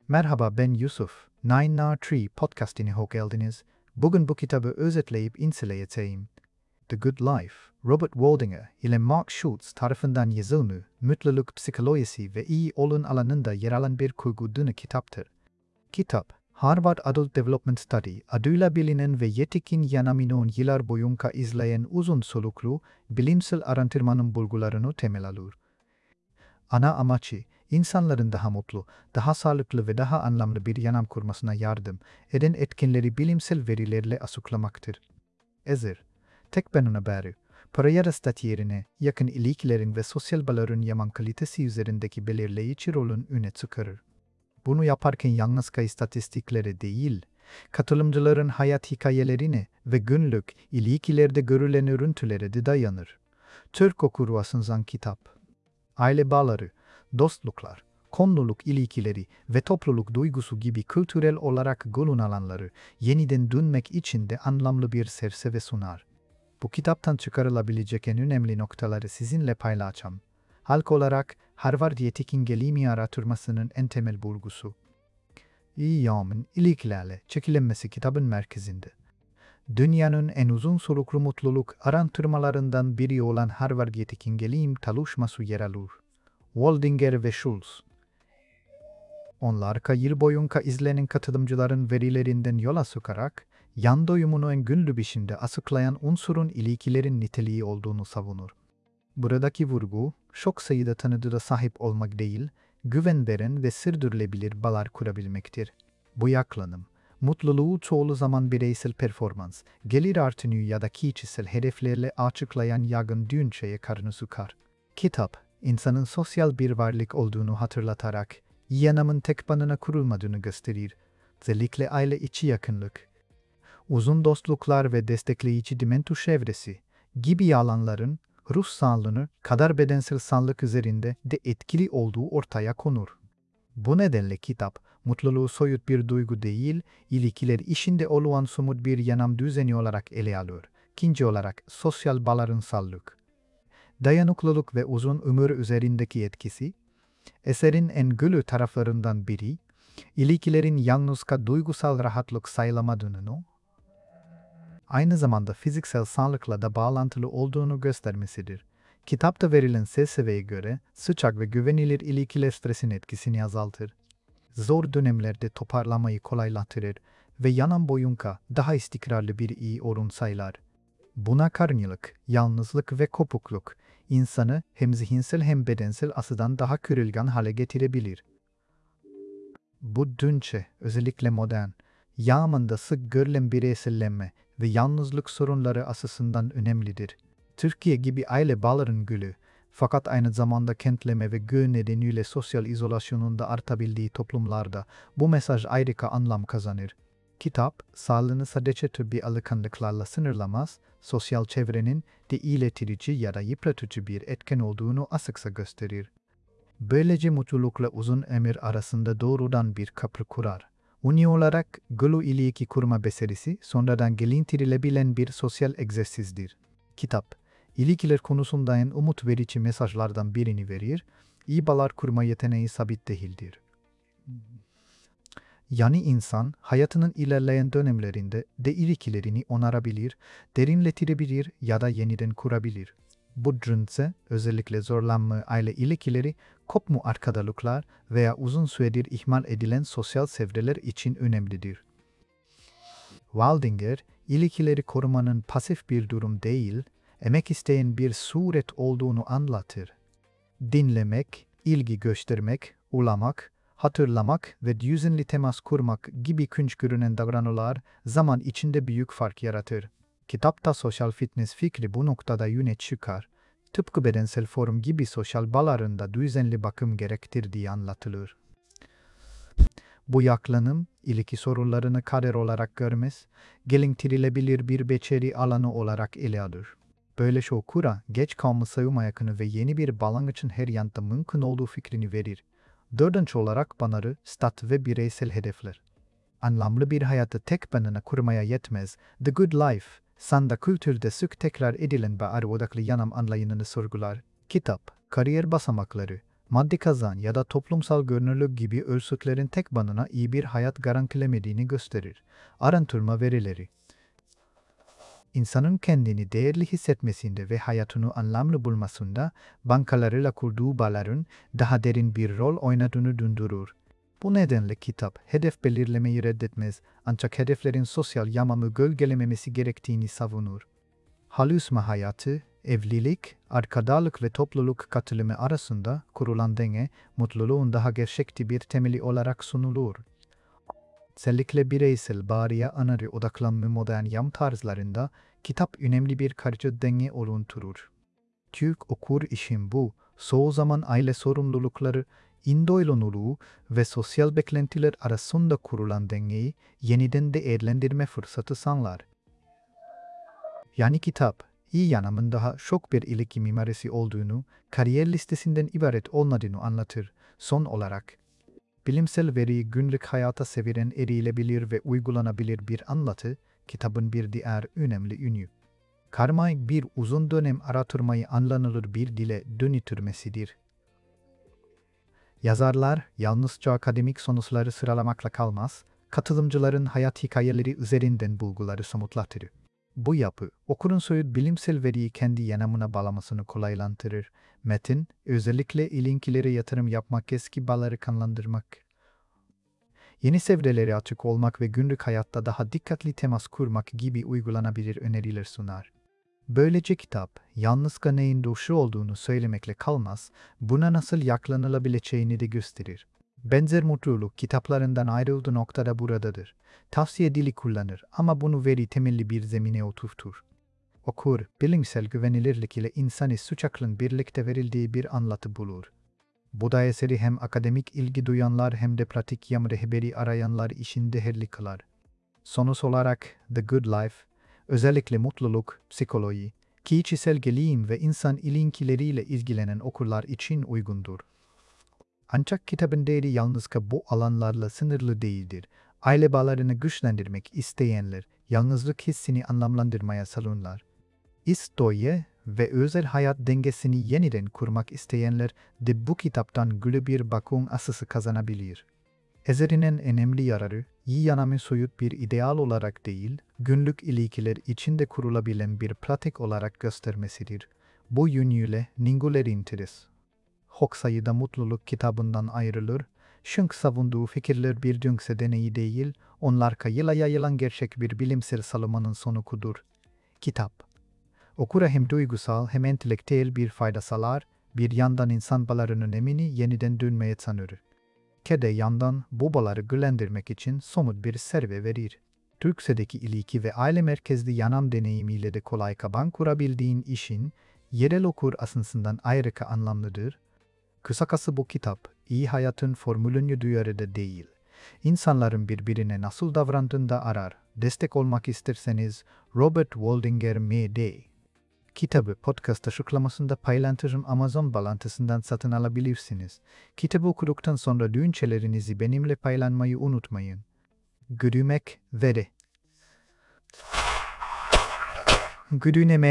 Merhaba, ben Yusuf. Nine Nar Tree podcastine hoş geldiniz. Bugün bu kitabı özetleyip inceleyeceğim. The Good Life, Robert Waldinger ile Mark Schultz tarafından yazılmış, mutluluk psikolojisi ve iyi olun alanında yer alan bir kurgu dönü kitaptır. Kitap, Harvard Adult Development Study adıyla bilinen ve yetkin yanaminin yıllar boyunca izleyen uzun soluklu bilimsel araştırmanın bulgularını temel alır. Ana amacı, insanların daha mutlu, daha sağlıklı ve daha anlamlı bir yaşam kurmasına yardım eden etkenleri bilimsel verilerle açıklamaktır. Tek benuna beri, para ya da statü yerine yakın ilişkilerin ve sosyal bağların yaşam kalitesi üzerindeki belirleyici rolün öne çıkarır. Bunu yaparken yalnız istatistikleri değil, katılımcıların hayat hikayelerine ve günlük ilişkilerde görülen örüntülere de dayanır. Türk okurvasından kitap. Aile bağları, dostluklar, konuluk ilişkileri ve topluluk duygusu gibi kültürel olarak golun alanları yeniden dönmek için de anlamlı bir çerçeve sunar. Bu kitaptan çıkarılabilecek en önemli noktaları sizinle paylaşacağım. Halk olarak Harvard yetkin gelişimi araştırmasının en temel bulgusu. İyi yaşamın ilişkilerle çekilenmesi kitabın merkezinde. Dünyanın en uzun soluklu mutluluk araştırmalarından biri olan Harvard yetkin gelişim çalışması yer alır. Waldinger ve Schultz. Onlar yıl boyunca izlenen katılımcıların verilerinden yola çıkarak, yan doyumunu en günlü biçimde açıklayan unsurun ilişkilerin niteliği olduğunu savunur. Buradaki vurgu, çok sayıda tanıdığa sahip olmak değil, güven veren ve sürdürülebilir bağlar kurabilmektir. Bu yaklanım, mutluluğu çoğu zaman bireysel performans, gelir artını ya da kişisel hedeflerle açıklayan yaygın düşünceye karşı çıkar. Kitap, insanın sosyal bir varlık olduğunu hatırlatarak, yaşamın tek başına kurulmadığını gösterir. Özellikle aile içi yakınlık, uzun dostluklar ve destekleyici dimento çevresi gibi alanların ruh sağlığını kadar bedensel sağlık üzerinde de etkili olduğu ortaya konur. Bu nedenle kitap, mutluluğu soyut bir duygu değil, ilişkiler içinde olan somut bir yaşam düzeni olarak ele alır. İkinci olarak sosyal bağların sağlık, dayanıklılık ve uzun ömür üzerindeki etkisi, eserin en güçlü taraflarından biri, ilişkilerin yalnızca duygusal rahatlık sağlamadığını, aynı zamanda fiziksel sağlıkla da bağlantılı olduğunu göstermesidir. Kitapta verilen çerçeveye göre sıcak ve güvenilir ilişkiler stresin etkisini azaltır. Zor dönemlerde toparlamayı kolaylaştırır ve yaşam boyunca daha istikrarlı bir iyi orun sağlar. Buna karşılık, yalnızlık ve kopukluk, insanı hem zihinsel hem bedensel açıdan daha kırılgan hale getirebilir. Bu düşünce, özellikle modern, yaşamında sık görülen bireysellenme ve yalnızlık sorunları açısından önemlidir. Türkiye gibi aile bağların gülü, fakat aynı zamanda kentleme ve göç nedeniyle sosyal izolasyonun da artabildiği toplumlarda bu mesaj ayrıca anlam kazanır. Kitap, sağlığını sadece tıbbi alışkanlıklarla sınırlamaz, sosyal çevrenin de iyileştirici ya da yıpratıcı bir etken olduğunu açıkça gösterir. Böylece mutlulukla uzun ömür arasında doğrudan bir köprü kurar. Uni olarak güçlü ilişki kurma becerisi sonradan geliştirilebilen bir sosyal egzersizdir. Kitap, ilişkiler konusunda en umut verici mesajlardan birini verir, iyi bağlar kurma yeteneği sabit değildir. Yani insan, hayatının ilerleyen dönemlerinde de ilişkilerini onarabilir, derinleştirebilir ya da yeniden kurabilir. Bu düşünce, özellikle zorlanma aile ilişkileri, kopma arkadaşlıklar veya uzun süredir ihmal edilen sosyal çevreler için önemlidir. Waldinger, ilişkileri korumanın pasif bir durum değil, emek isteyen bir suret olduğunu anlatır. Dinlemek, ilgi göstermek, ulamak, hatırlamak ve düzenli temas kurmak gibi künç görünen davranışlar zaman içinde büyük fark yaratır. Kitapta sosyal fitness fikri bu noktada öne çıkar. Tıpkı bedensel form gibi sosyal bağlarında düzenli bakım gerektirdiği anlatılır. Bu yaklanım, ilişki sorunlarını kader olarak görmez, geliştirilebilir bir beceri alanı olarak ele alır. Böylece okura geç kalma sayılmayakını ve yeni bir başlangıçın her yanda mümkün olduğu fikrini verir. Dördüncü olarak banarı, stat ve bireysel hedefler. Anlamlı bir hayatı tek başına kurmaya yetmez. The Good Life, sanda kültürde sık tekrar edilen bağır odaklı yaşam anlayışını sorgular. Kitap, kariyer basamakları, maddi kazan ya da toplumsal görünürlük gibi ölçütlerin tek başına iyi bir hayat garantilemediğini gösterir. Araştırma verileri İnsanın kendini değerli hissetmesinde ve hayatını anlamlı bulmasında bankalarıyla kurduğu bağların daha derin bir rol oynadığını döndürür. Bu nedenle kitap hedef belirlemeyi reddetmez ancak hedeflerin sosyal yamamı gölgelememesi gerektiğini savunur. Halüsma hayatı, evlilik, arkadaşlık ve topluluk katılımı arasında kurulan denge, mutluluğun daha gerçekçi bir temeli olarak sunulur. Özellikle bireysel bağrıya anarı odaklanma modern yam tarzlarında kitap önemli bir karşı denge oluşturur. Türk okur için bu, çoğu zaman aile sorumlulukları, indoylunuluğu ve sosyal beklentiler arasında kurulan dengeyi yeniden değerlendirme fırsatı sağlar. Yani kitap, iyi yanımın daha şok bir ilişki mimarisi olduğunu, kariyer listesinden ibaret olmadığını anlatır. Son olarak, bilimsel veriyi günlük hayata sevilen erilebilir ve uygulanabilir bir anlatı, kitabın bir diğer önemli yönü. Karmaşık bir uzun dönem araştırmayı anlanılır bir dile dönüştürmesidir. Yazarlar yalnızca akademik sonuçları sıralamakla kalmaz, katılımcıların hayat hikayeleri üzerinden bulguları somutlatır. Bu yapı, okurun soyut bilimsel veriyi kendi yanımına bağlamasını kolaylandırır. Metin, özellikle ilintilere yatırım yapmak, eski bağları kanlandırmak, yeni sevrelere açık olmak ve günlük hayatta daha dikkatli temas kurmak gibi uygulanabilir öneriler sunar. Böylece kitap, yalnızca neyin doğru olduğunu söylemekle kalmaz, buna nasıl yaklanılabileceğini de gösterir. Benzer mutluluk kitaplarından ayrıldığı noktada buradadır. Tavsiye dili kullanır ama bunu veri temelli bir zemine oturtur. Okur, bilimsel güvenilirlik ile insani suç aklın birlikte verildiği bir anlatı bulur. Bu da eseri hem akademik ilgi duyanlar hem de pratik yam rehberi arayanlar için değerli kılar. Sonuç olarak The Good Life, özellikle mutluluk, psikoloji, kişisel gelişim ve insan ilişkileriyle ilgilenen okurlar için uygundur. Ancak kitabın değeri yalnızca bu alanlarla sınırlı değildir. Aile bağlarını güçlendirmek isteyenler, yalnızlık hissini anlamlandırmaya salınlar. İstoye ve özel hayat dengesini yeniden kurmak isteyenler de bu kitaptan güçlü bir bakım asısı kazanabilir. Eserinin önemli yararı, iyi yanamı soyut bir ideal olarak değil, günlük ilişkiler içinde kurulabilen bir pratik olarak göstermesidir. Bu yönüyle Ninguler interes. Çok sayıda mutluluk kitabından ayrılır, çünkü savunduğu fikirler bir dünkse deneyi değil, onlar yıla yayılan gerçek bir bilimsel salımının sonucudur. Kitap, okura hem duygusal hem entelektüel bir fayda sağlar, bir yandan insan bağlarının önemini yeniden dönmeye sanır. Kede yandan bu bağları güçlendirmek için somut bir serve verir. Türkçedeki ilişki ve aile merkezli yanam deneyimiyle de kolay kaban kurabildiğin işin, yerel okur asısından ayrıca anlamlıdır. Kısacası bu kitap, iyi hayatın formülünü duyarıda değil. İnsanların birbirine nasıl davrandığında arar. Destek olmak isterseniz Robert Waldinger M.D. Kitabı podcast açıklamasında paylaştığım Amazon bağlantısından satın alabilirsiniz. Kitabı okuduktan sonra düşüncelerinizi benimle paylaşmayı unutmayın. Görüşmek üzere.